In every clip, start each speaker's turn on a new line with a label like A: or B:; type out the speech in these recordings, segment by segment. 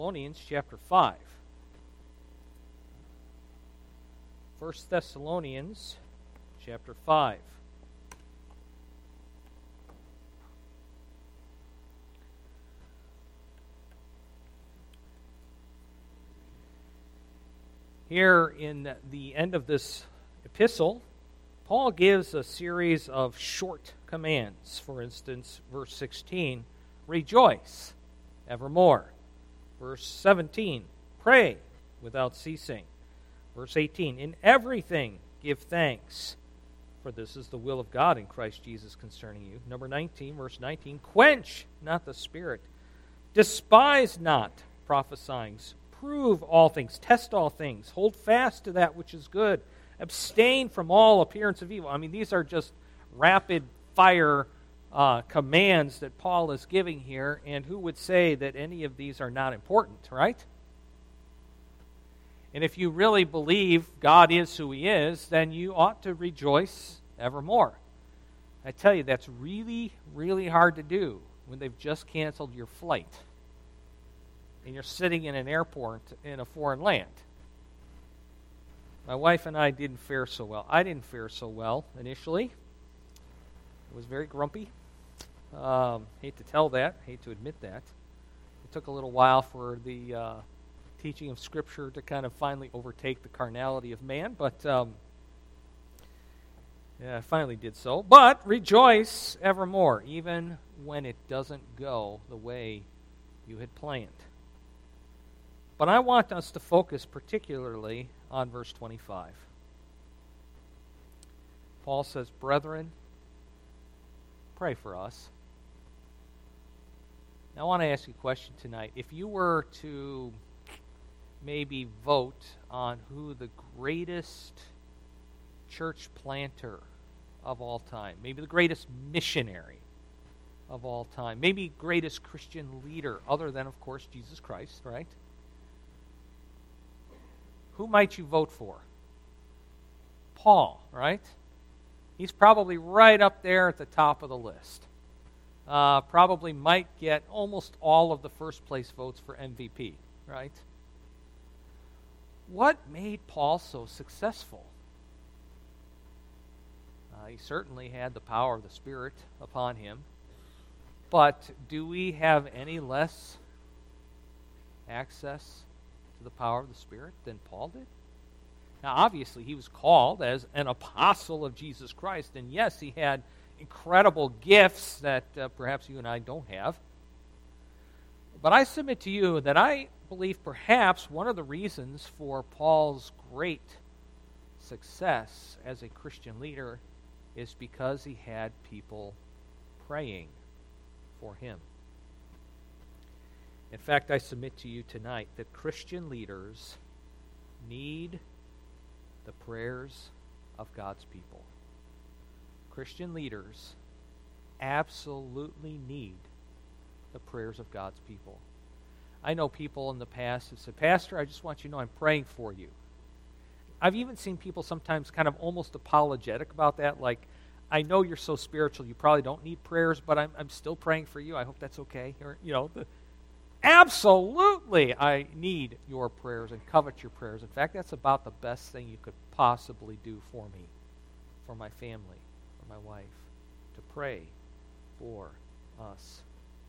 A: Thessalonians chapter 5. 1 Thessalonians chapter 5. Here in the end of this epistle, Paul gives a series of short commands. For instance, verse 16, rejoice evermore. Verse 17, pray without ceasing. Verse 18, in everything give thanks, for this is the will of God in Christ Jesus concerning you. Number 19, verse 19, quench not the spirit, despise not prophesying, prove all things, test all things, hold fast to that which is good, abstain from all appearance of evil. I mean, these are just rapid fire commands that Paul is giving here, and who would say that any of these are not important, right? And if you really believe God is who He is, then you ought to rejoice evermore. I tell you, that's really, really hard to do when they've just canceled your flight and you're sitting in an airport in a foreign land. My wife and I didn't fare so well. I didn't fare so well initially. I was very grumpy. Hate to tell that, hate to admit that. It took a little while for the teaching of Scripture to kind of finally overtake the carnality of man, but I finally did so. But rejoice evermore, even when it doesn't go the way you had planned. But I want us to focus particularly on verse 25. Paul says, brethren, pray for us. Now, I want to ask you a question tonight. If you were to maybe vote on who the greatest church planter of all time, maybe the greatest missionary of all time, maybe greatest Christian leader, other than, of course, Jesus Christ, right? Who might you vote for? Paul, right? He's probably right up there at the top of the list. Probably might get almost all of the first place votes for MVP, right? What made Paul so successful? He certainly had the power of the Spirit upon him, but do we have any less access to the power of the Spirit than Paul did? Now, obviously, he was called as an apostle of Jesus Christ, and yes, he had incredible gifts that perhaps you and I don't have. But I submit to you that I believe perhaps one of the reasons for Paul's great success as a Christian leader is because he had people praying for him. In fact, I submit to you tonight that Christian leaders need the prayers of God's people. Christian leaders absolutely need the prayers of God's people. I know people in the past have said, Pastor, I just want you to know I'm praying for you. I've even seen people sometimes kind of almost apologetic about that, like, I know you're so spiritual, you probably don't need prayers, but I'm still praying for you. I hope that's okay. Or, absolutely, I need your prayers and covet your prayers. In fact, that's about the best thing you could possibly do for me, for my family, for my wife, to pray for us.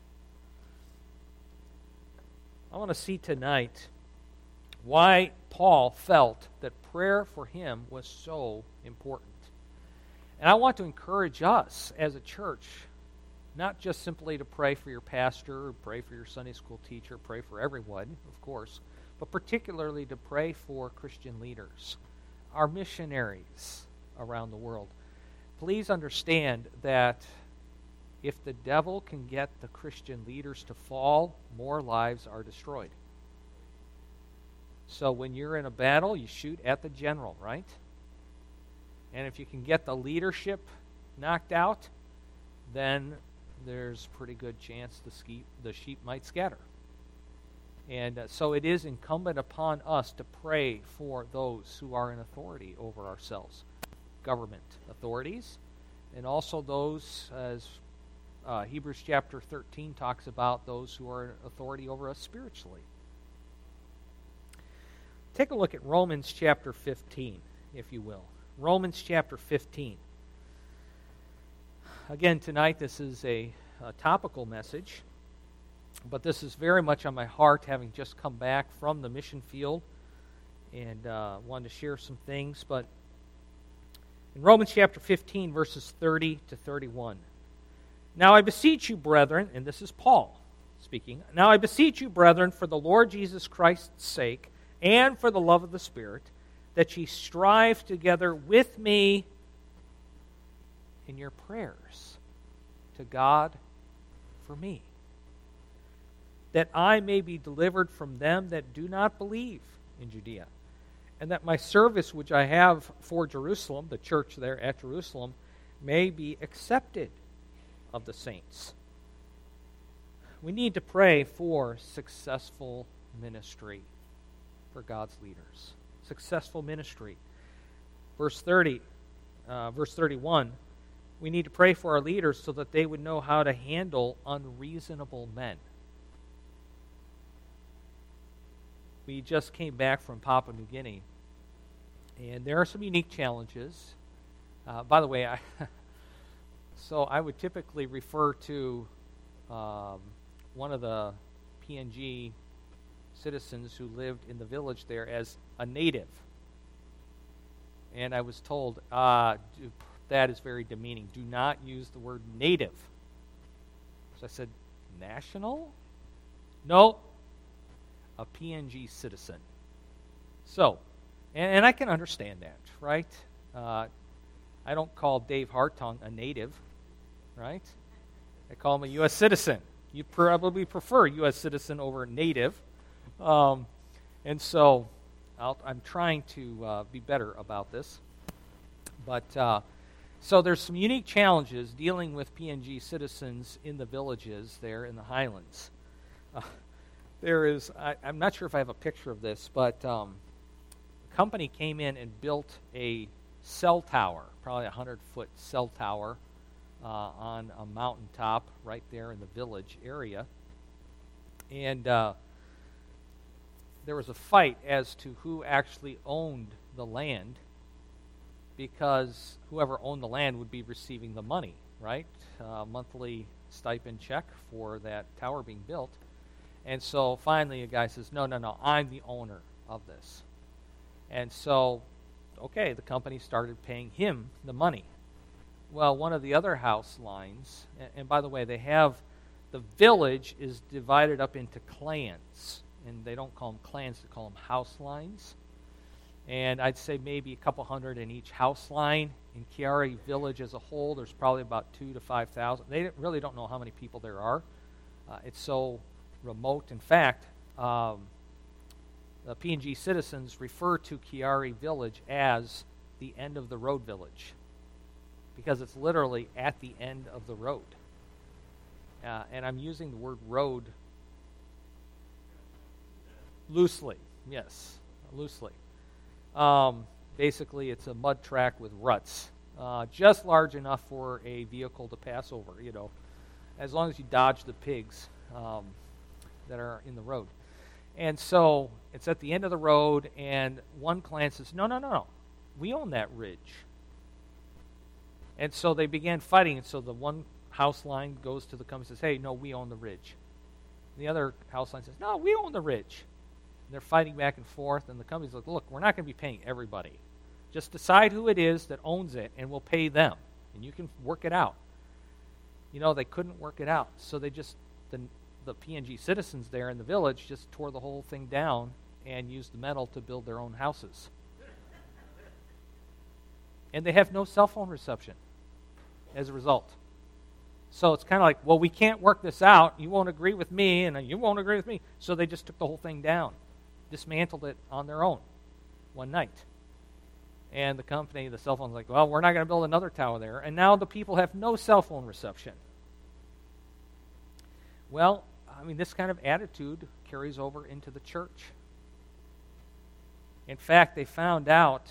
A: I want to see tonight why Paul felt that prayer for him was so important. And I want to encourage us as a church, not just simply to pray for your pastor, or pray for your Sunday school teacher, pray for everyone, of course, but particularly to pray for Christian leaders, our missionaries around the world. Please understand that if the devil can get the Christian leaders to fall, more lives are destroyed. So when you're in a battle, you shoot at the general, right? And if you can get the leadership knocked out, then there's a pretty good chance the sheep might scatter. And so it is incumbent upon us to pray for those who are in authority over ourselves, government authorities, and also those, as Hebrews chapter 13 talks about, those who are in authority over us spiritually, Take a look at Romans chapter 15, if you will. Romans chapter 15. Again, tonight this is a topical message, but this is very much on my heart, having just come back from the mission field and wanted to share some things. But in Romans chapter 15, verses 30 to 31. Now I beseech you, brethren, and this is Paul speaking, now I beseech you, brethren, for the Lord Jesus Christ's sake, and for the love of the Spirit, that ye strive together with me in your prayers to God for me, that I may be delivered from them that do not believe in Judea, and that my service which I have for Jerusalem, the church there at Jerusalem, may be accepted of the saints. We need to pray for successful ministry for God's leaders. Successful ministry. Verse 31, we need to pray for our leaders so that they would know how to handle unreasonable men. We just came back from Papua New Guinea, and there are some unique challenges. By the way, so I would typically refer to one of the PNG citizens who lived in the village there as a native. And I was told, that is very demeaning. Do not use the word native. So I said, national? No, a PNG citizen. So, and I can understand that, right? I don't call Dave Hartung a native, right? I call him a U.S. citizen. You probably prefer U.S. citizen over native. And so I'm trying to be better about this. But so there's some unique challenges dealing with PNG citizens in the villages there in the highlands. There is, I'm not sure if I have a picture of this, but a company came in and built a cell tower, probably a 100-foot cell tower, on a mountaintop right there in the village area. And there was a fight as to who actually owned the land, because whoever owned the land would be receiving the money, right? Monthly stipend check for that tower being built. And so finally a guy says, no, I'm the owner of this. And so, okay, the company started paying him the money. Well, one of the other house lines, and by the way, the village is divided up into clans, and they don't call them clans, they call them house lines. And I'd say maybe a couple hundred in each house line. In Kiari village as a whole, there's probably about 2,000 to 5,000. They really don't know how many people there are. It's so remote. In fact, the PNG citizens refer to Kiari village as the end of the road village, because it's literally at the end of the road. And I'm using the word road loosely. Yes, loosely. Basically, it's a mud track with ruts, just large enough for a vehicle to pass over, as long as you dodge the pigs that are in the road. And so it's at the end of the road, and one clan says, no, we own that ridge. And so they began fighting, and so the one house line goes to the company and says, hey, no, we own the ridge. And the other house line says, no, we own the ridge. And they're fighting back and forth, and the company's like, look, we're not going to be paying everybody. Just decide who it is that owns it, and we'll pay them, and you can work it out. They couldn't work it out, so they just, the PNG citizens there in the village just tore the whole thing down and used the metal to build their own houses. And they have no cell phone reception as a result. So it's kind of like, well, we can't work this out. You won't agree with me, and you won't agree with me. So they just took the whole thing down, dismantled it on their own one night. And the company, the cell phone's like, well, we're not going to build another tower there. And now the people have no cell phone reception. Well, this kind of attitude carries over into the church. In fact, they found out,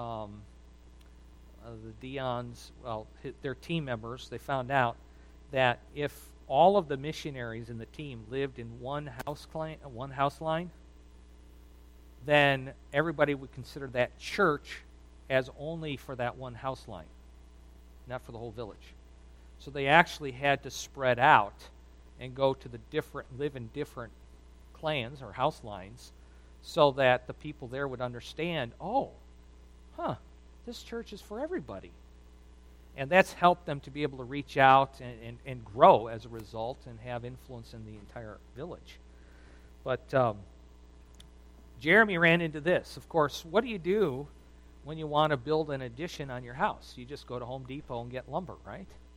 A: the Dions, their team members, they found out that if all of the missionaries in the team lived in one house line, then everybody would consider that church as only for that one house line, not for the whole village. So they actually had to spread out and go to live in different clans or house lines so that the people there would understand, this church is for everybody. And that's helped them to be able to reach out and grow as a result and have influence in the entire village. But Jeremy ran into this. Of course, what do you do when you want to build an addition on your house? You just go to Home Depot and get lumber, right?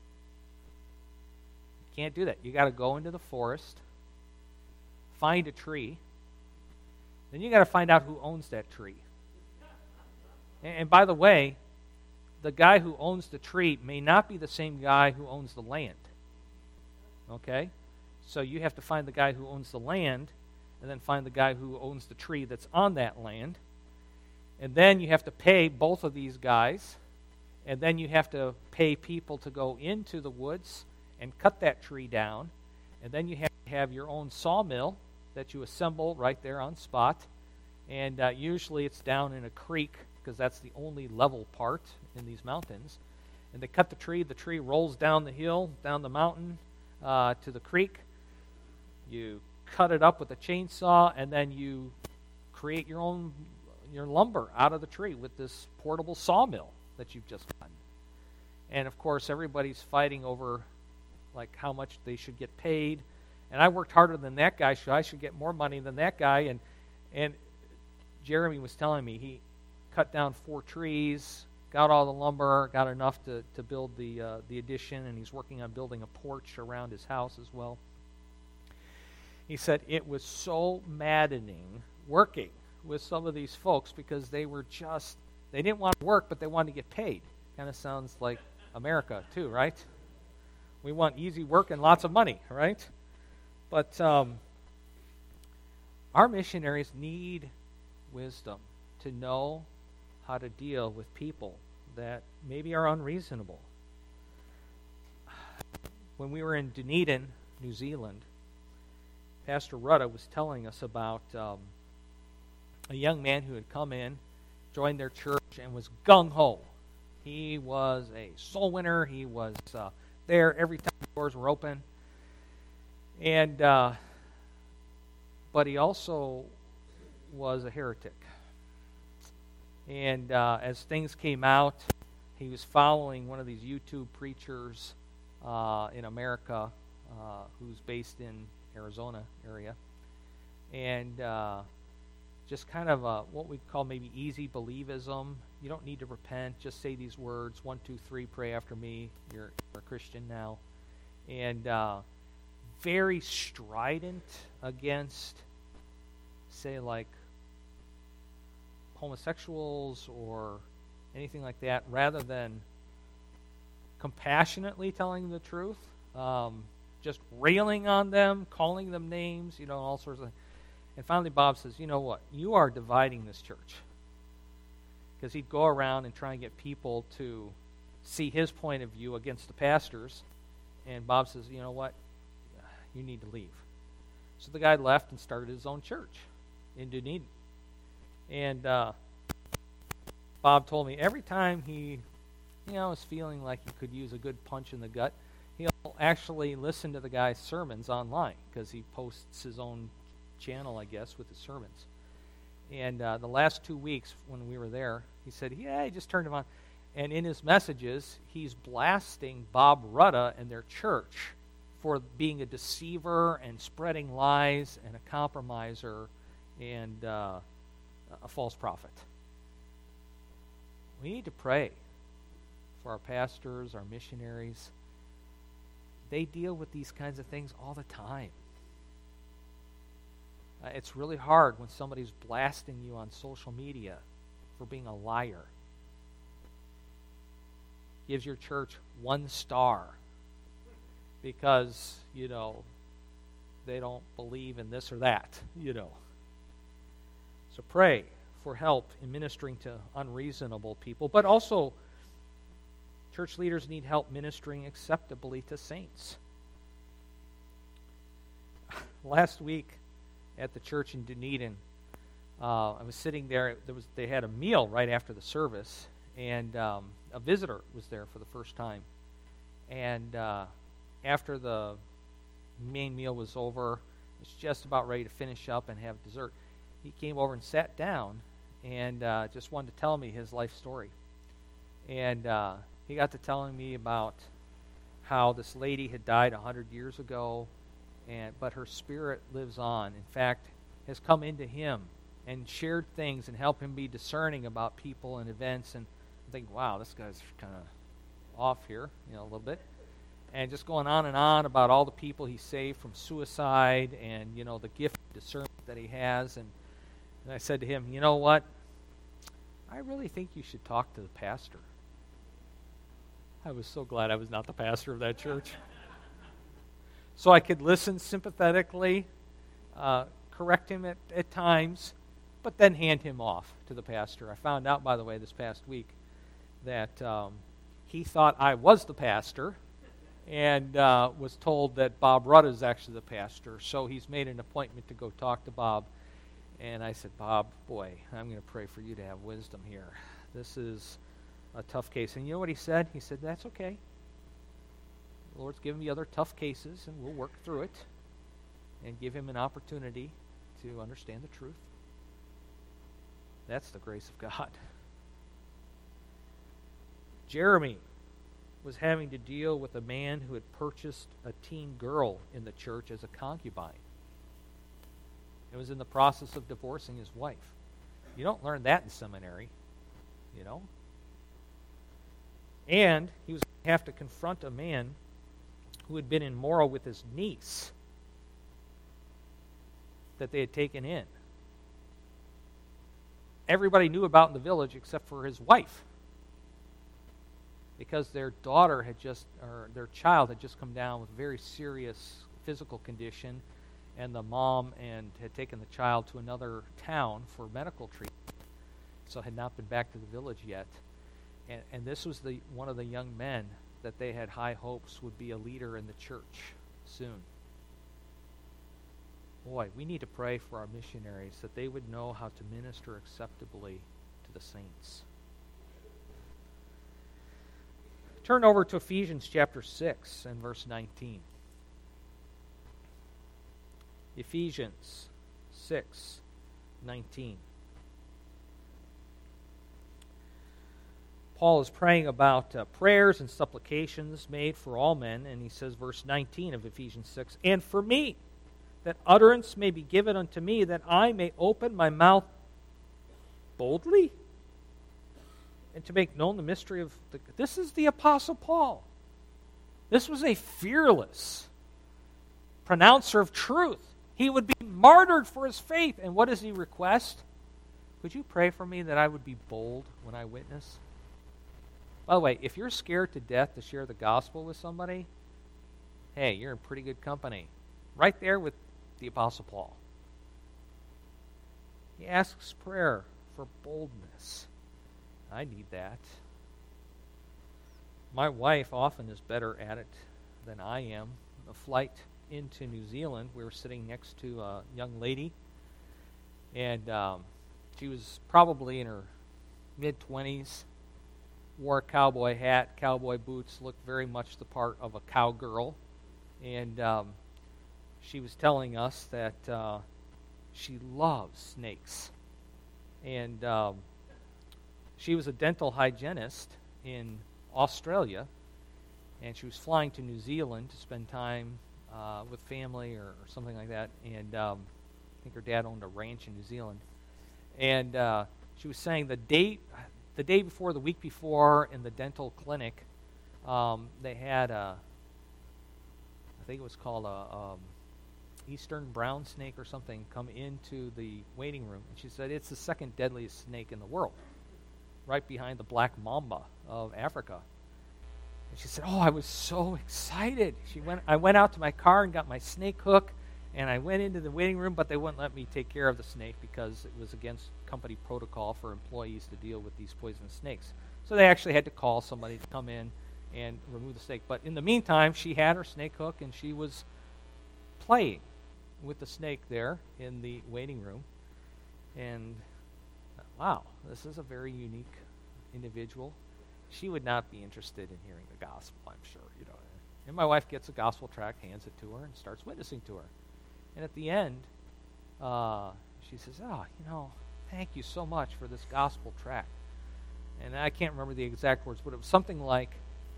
A: You can't do that. You got to go into the forest, find a tree, then you got to find out who owns that tree. And by the way, the guy who owns the tree may not be the same guy who owns the land. Okay? So you have to find the guy who owns the land, and then find the guy who owns the tree that's on that land. And then you have to pay both of these guys, and then you have to pay people to go into the woods and cut that tree down. And then you have to have your own sawmill that you assemble right there on spot. And usually it's down in a creek, because that's the only level part in these mountains. And they cut the tree rolls down the hill, down the mountain to the creek. You cut it up with a chainsaw, and then you create your lumber out of the tree with this portable sawmill that you've just gotten. And of course, everybody's fighting over like how much they should get paid. And I worked harder than that guy, so I should get more money than that guy. And Jeremy was telling me he cut down 4 trees, got all the lumber, got enough to build the addition, and he's working on building a porch around his house as well. He said it was so maddening working with some of these folks because they didn't want to work, but they wanted to get paid. Kind of sounds like America too, right? We want easy work and lots of money, right? But our missionaries need wisdom to know how to deal with people that maybe are unreasonable. When we were in Dunedin, New Zealand, Pastor Rutta was telling us about a young man who had come in, joined their church, and was gung-ho. He was a soul winner. He was there every time the doors were open. And but he also was a heretic. And as things came out, he was following one of these YouTube preachers in America who's based in Arizona area. And just kind of what we call maybe easy believism. You don't need to repent. Just say these words, 1, 2, 3, pray after me. You're a Christian now. And very strident against, say, like homosexuals or anything like that, rather than compassionately telling the truth, just railing on them, calling them names, all sorts of things. And finally Bob says, you know what, you are dividing this church. Because he'd go around and try and get people to see his point of view against the pastors. And Bob says, you know what, you need to leave. So the guy left and started his own church in Dunedin. And Bob told me every time he, was feeling like he could use a good punch in the gut, he'll actually listen to the guy's sermons online because he posts his own channel, I guess, with his sermons. And the last 2 weeks when we were there, he said, he just turned him on. And in his messages, he's blasting Bob Rutta and their church for being a deceiver and spreading lies and a compromiser and a false prophet. We need to pray for our pastors, our missionaries. They deal with these kinds of things all the time. It's really hard when somebody's blasting you on social media for being a liar. Gives your church 1 star because, they don't believe in this or that, So pray for help in ministering to unreasonable people, but also church leaders need help ministering acceptably to saints. Last week at the church in Dunedin, I was sitting there. They had a meal right after the service, and a visitor was there for the first time. And after the main meal was over, was just about ready to finish up and have dessert, he came over and sat down and just wanted to tell me his life story. And he got to telling me about how this lady had died 100 years ago, but her spirit lives on. In fact, has come into him and shared things and helped him be discerning about people and events. And I think, wow, this guy's kind of off here, a little bit. And just going on and on about all the people he saved from suicide and, the gift of discernment that he has. And I said to him, you know what? I really think you should talk to the pastor. I was so glad I was not the pastor of that church. So I could listen sympathetically, correct him at times, but then hand him off to the pastor. I found out, by the way, this past week that he thought I was the pastor and was told that Bob Rudd is actually the pastor. So he's made an appointment to go talk to Bob. And I said, Bob, boy, I'm going to pray for you to have wisdom here. This is a tough case. And you know what he said? He said, that's okay. The Lord's given me other tough cases, and we'll work through it and give him an opportunity to understand the truth. That's the grace of God. Jeremy was having to deal with a man who had purchased a teen girl in the church as a concubine. He was in the process of divorcing his wife. You don't learn that in seminary, And he was going to have to confront a man who had been immoral with his niece that they had taken in. Everybody knew about in the village except for his wife, because their child had just come down with a very serious physical condition, and the mom had taken the child to another town for medical treatment, so had not been back to the village yet. And this was one of the young men that they had high hopes would be a leader in the church soon. Boy, we need to pray for our missionaries that they would know how to minister acceptably to the saints. Turn over to Ephesians chapter 6 and verse 19. Ephesians 6:19. Paul is praying about prayers and supplications made for all men, and he says, verse 19 of Ephesians 6, and for me, that utterance may be given unto me, that I may open my mouth boldly, and to make known the mystery of the... This is the Apostle Paul. This was a fearless pronouncer of truth. He would be martyred for his faith. And what does he request? Would you pray for me that I would be bold when I witness? By the way, if you're scared to death to share the gospel with somebody, hey, you're in pretty good company. Right there with the Apostle Paul. He asks prayer for boldness. I need that. My wife often is better at it than I am. A flight into New Zealand, we were sitting next to a young lady, and she was probably in her mid-20s, wore a cowboy hat, cowboy boots, looked very much the part of a cowgirl, and she was telling us that she loves snakes. And she was a dental hygienist in Australia, and she was flying to New Zealand to spend time with family or something like that. And I think her dad owned a ranch in New Zealand. And she was saying the day before, the week before, in the dental clinic, they had I think it was called a Eastern brown snake or something, come into the waiting room. And she said it's the second deadliest snake in the world, right behind the black mamba of Africa. And she said, oh, I was so excited. I went out to my car and got my snake hook, and I went into the waiting room, but they wouldn't let me take care of the snake because it was against company protocol for employees to deal with these poisonous snakes. So they actually had to call somebody to come in and remove the snake. But in the meantime, she had her snake hook, and she was playing with the snake there in the waiting room. And, wow, this is a very unique individual. She would not be interested in hearing the gospel, I'm sure. And my wife gets a gospel tract, hands it to her, and starts witnessing to her. And at the end, she says, thank you so much for this gospel tract. And I can't remember the exact words, but it was something like,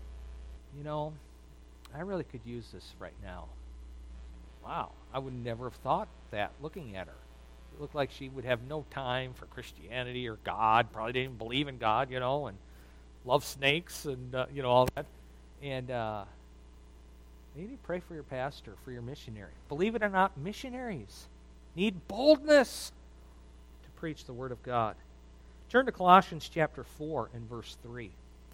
A: I really could use this right now. Wow, I would never have thought that looking at her. It looked like she would have no time for Christianity or God, probably didn't even believe in God, and love snakes and, all that. And you need to pray for your pastor, for your missionary. Believe it or not, missionaries need boldness to preach the Word of God. Turn to Colossians chapter 4 and verse 3.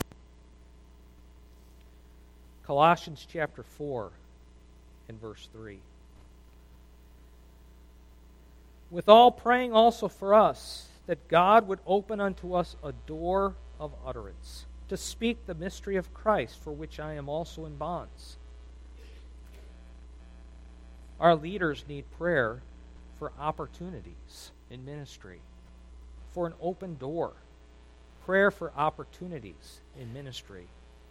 A: Colossians chapter 4 and verse 3. With all praying also for us, that God would open unto us a door of utterance, to speak the mystery of Christ, for which I am also in bonds. Our leaders need prayer for opportunities in ministry, for an open door, prayer for opportunities in ministry.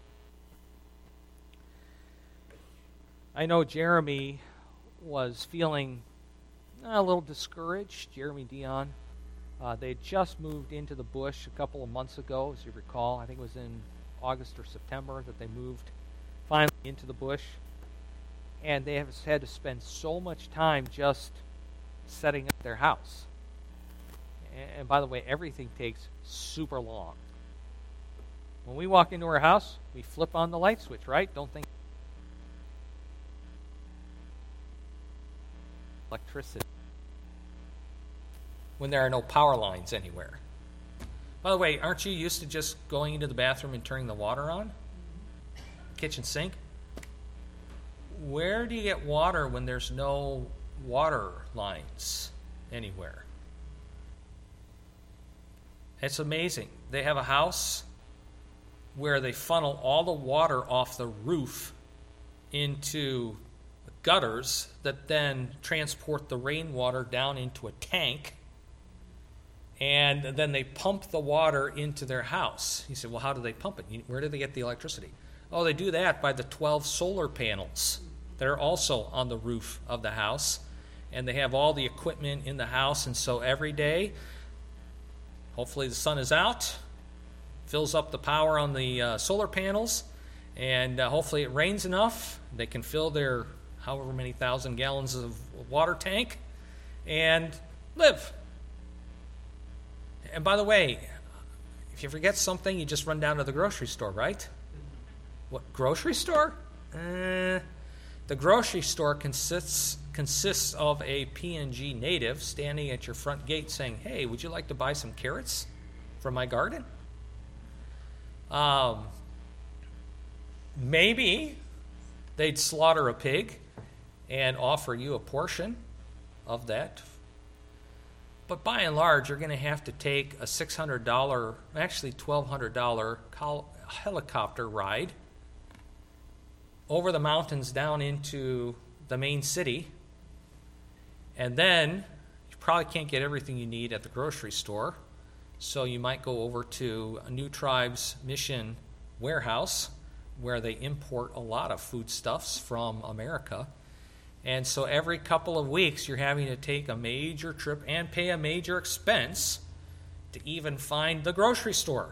A: I know Jeremy was feeling a little discouraged. Jeremy Dion. They had just moved into the bush a couple of months ago, as you recall. I think it was in August or September that they moved finally into the bush. And they have had to spend so much time just setting up their house. And by the way, everything takes super long. When we walk into our house, we flip on the light switch, right? Don't think electricity when there are no power lines anywhere. By the way, aren't you used to just going into the bathroom and turning the water on? Kitchen sink? Where do you get water when there's no water lines anywhere? It's amazing. They have a house where they funnel all the water off the roof into gutters that then transport the rainwater down into a tank, and then they pump the water into their house. He said, well, how do they pump it? Where do they get the electricity? Oh, they do that by the 12 solar panels that are also on the roof of the house, and they have all the equipment in the house, and so every day, hopefully the sun is out, fills up the power on the solar panels, and hopefully it rains enough, they can fill their however many thousand gallons of water tank and live. And by the way, if you forget something, you just run down to the grocery store, right? What, grocery store? The grocery store consists of a PNG native standing at your front gate saying, hey, would you like to buy some carrots from my garden? Maybe they'd slaughter a pig and offer you a portion of that. But by and large, you're going to have to take a $600, actually $1,200 helicopter ride over the mountains down into the main city. And then you probably can't get everything you need at the grocery store. So you might go over to a New Tribes Mission warehouse where they import a lot of foodstuffs from America. And so every couple of weeks, you're having to take a major trip and pay a major expense to even find the grocery store.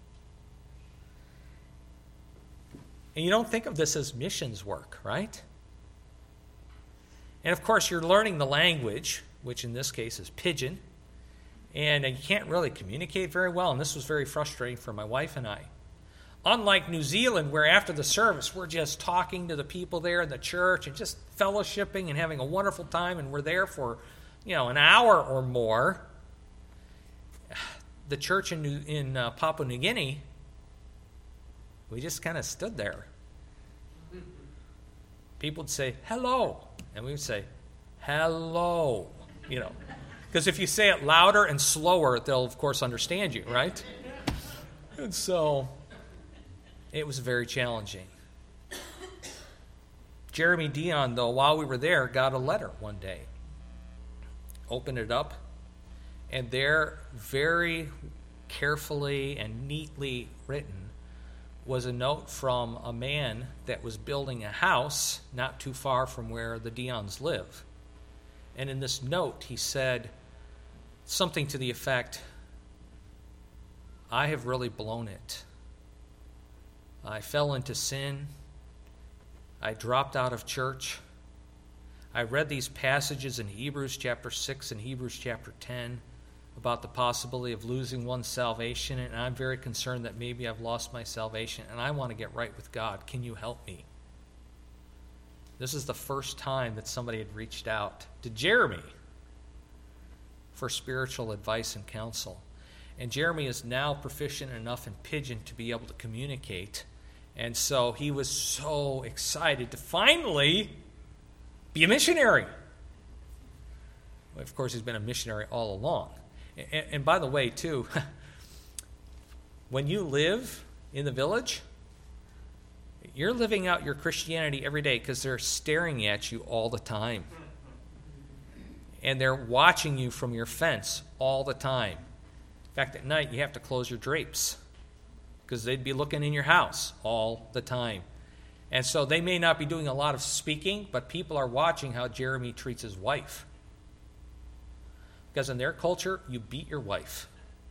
A: And you don't think of this as missions work, right? And of course, you're learning the language, which in this case is Pidgin, and you can't really communicate very well, and this was very frustrating for my wife and I. Unlike New Zealand, where after the service, we're just talking to the people there in the church and just fellowshipping and having a wonderful time, and we're there for, an hour or more. The church in Papua New Guinea, we just kind of stood there. People would say, hello, and we would say, hello, Because if you say it louder and slower, they'll, of course, understand you, right? And so it was very challenging. Jeremy Dion, though, while we were there, got a letter one day. Opened it up, And there, very carefully and neatly written, was a note from a man that was building a house not too far from where the Dions live. And in this note, he said something to the effect, I have really blown it. I fell into sin. I dropped out of church. I read these passages in Hebrews chapter 6 and Hebrews chapter 10 about the possibility of losing one's salvation, and I'm very concerned that maybe I've lost my salvation, and I want to get right with God. Can you help me? This is the first time that somebody had reached out to Jeremy for spiritual advice and counsel. And Jeremy is now proficient enough in Pidgin to be able to communicate. And so he was so excited to finally be a missionary. Well, of course, he's been a missionary all along. And by the way, too, when you live in the village, you're living out your Christianity every day because they're staring at you all the time. And they're watching you from your fence all the time. In fact, at night, you have to close your drapes because they'd be looking in your house all the time. And so they may not be doing a lot of speaking, but people are watching how Jeremy treats his wife. Because in their culture, you beat your wife.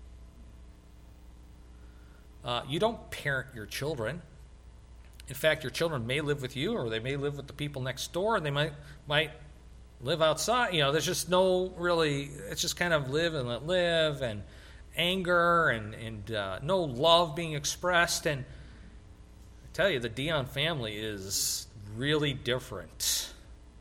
A: You don't parent your children. In fact, your children may live with you, or they may live with the people next door, and they might live outside. You know, there's just no really, it's just kind of live and let live, and anger, and no love being expressed. And I tell you, the Dion family is really different.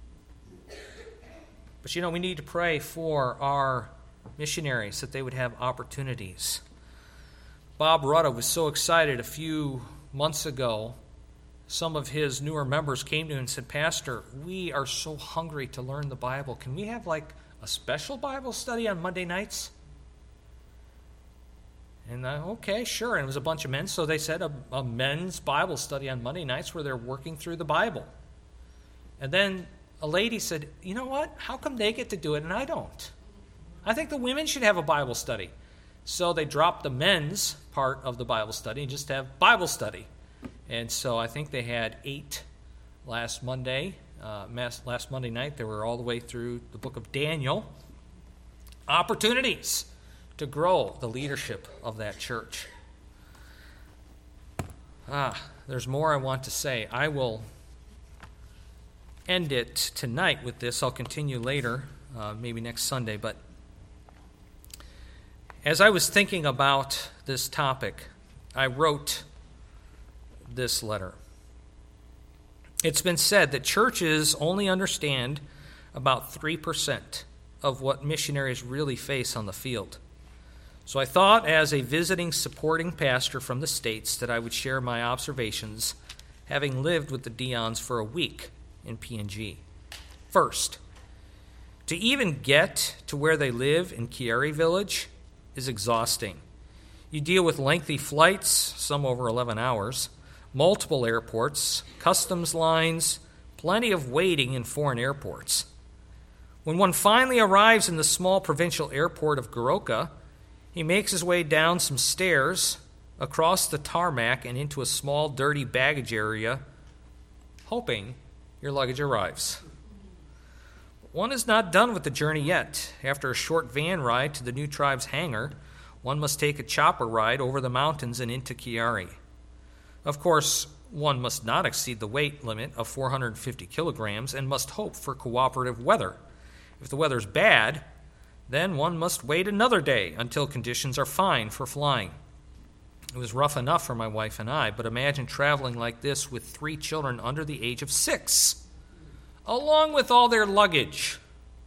A: But you know, we need to pray for our missionaries that they would have opportunities. Bob Rutta was so excited a few months ago. Some of his newer members came to him and said, Pastor, we are so hungry to learn the Bible. Can we have like a special Bible study on Monday nights? And okay, sure. And it was a bunch of men, so they said a men's Bible study on Monday nights where they're working through the Bible. And then a lady said, you know what? How come they get to do it and I don't? I think the women should have a Bible study. So they dropped the men's part of the Bible study and just have Bible study. And so I think they had 8 last Monday. Last Monday night, they were all the way through the book of Daniel. Opportunities to grow the leadership of that church. There's more I want to say. I will end it tonight with this. I'll continue later, maybe next Sunday. But as I was thinking about this topic, I wrote this letter. It's been said that churches only understand about 3% of what missionaries really face on the field. So I thought, as a visiting supporting pastor from the States, that I would share my observations, having lived with the Dions for a week in PNG. First, to even get to where they live in Kiari Village is exhausting. You deal with lengthy flights, some over 11 hours, multiple airports, customs lines, plenty of waiting in foreign airports. When one finally arrives in the small provincial airport of Goroka, he makes his way down some stairs, across the tarmac, and into a small, dirty baggage area, hoping your luggage arrives. One is not done with the journey yet. After a short van ride to the New Tribe's hangar, one must take a chopper ride over the mountains and into Kiari. Of course, one must not exceed the weight limit of 450 kilograms and must hope for cooperative weather. If the weather's bad, then one must wait another day until conditions are fine for flying. It was rough enough for my wife and I, but imagine traveling like this with 3 children under the age of 6, along with all their luggage.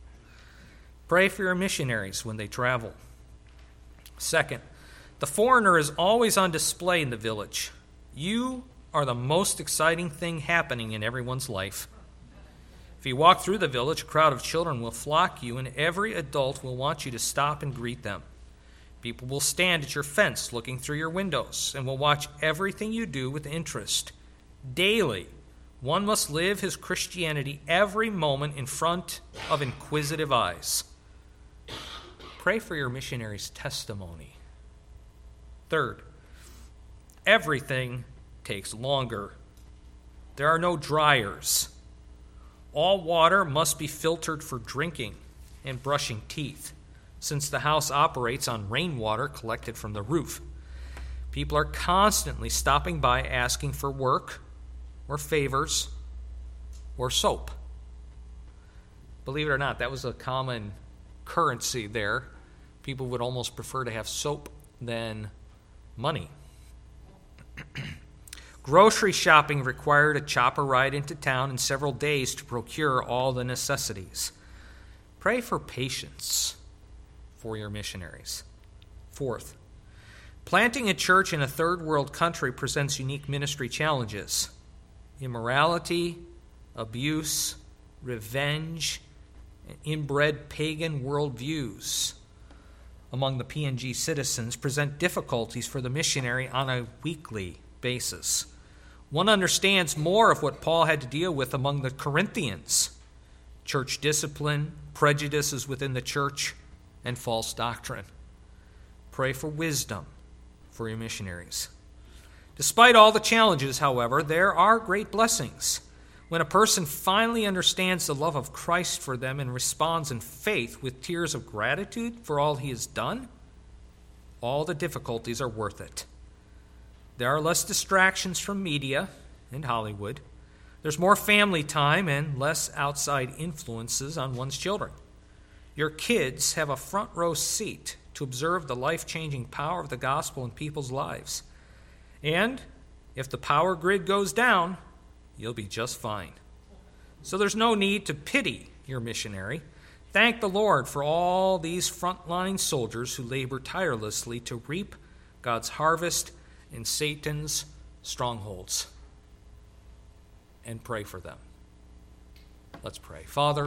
A: Pray for your missionaries when they travel. Second, the foreigner is always on display in the village. You are the most exciting thing happening in everyone's life. If you walk through the village, a crowd of children will flock you, and every adult will want you to stop and greet them. People will stand at your fence looking through your windows and will watch everything you do with interest. Daily, one must live his Christianity every moment in front of inquisitive eyes. pray for your missionary's testimony. Third, everything takes longer. There are no dryers. All water must be filtered for drinking and brushing teeth, since the house operates on rainwater collected from the roof. People are constantly stopping by asking for work or favors or soap. Believe it or not, that was a common currency there. People would almost prefer to have soap than money. Grocery shopping required a chopper ride into town and several days to procure all the necessities. Pray for patience for your missionaries. Fourth, planting a church in a third world country presents unique ministry challenges. Immorality, abuse, revenge, and inbred pagan worldviews among the PNG citizens present difficulties for the missionary on a weekly basis. One understands more of what Paul had to deal with among the Corinthians: church discipline, prejudices within the church, and false doctrine. Pray for wisdom for your missionaries. Despite all the challenges, however, there are great blessings. When a person finally understands the love of Christ for them and responds in faith with tears of gratitude for all he has done, all the difficulties are worth it. There are less distractions from media and Hollywood. There's more family time and less outside influences on one's children. Your kids have a front row seat to observe the life-changing power of the gospel in people's lives. And if the power grid goes down, you'll be just fine. So there's no need to pity your missionary. Thank the Lord for all these frontline soldiers who labor tirelessly to reap God's harvest in Satan's strongholds. And pray for them. Let's pray. Father,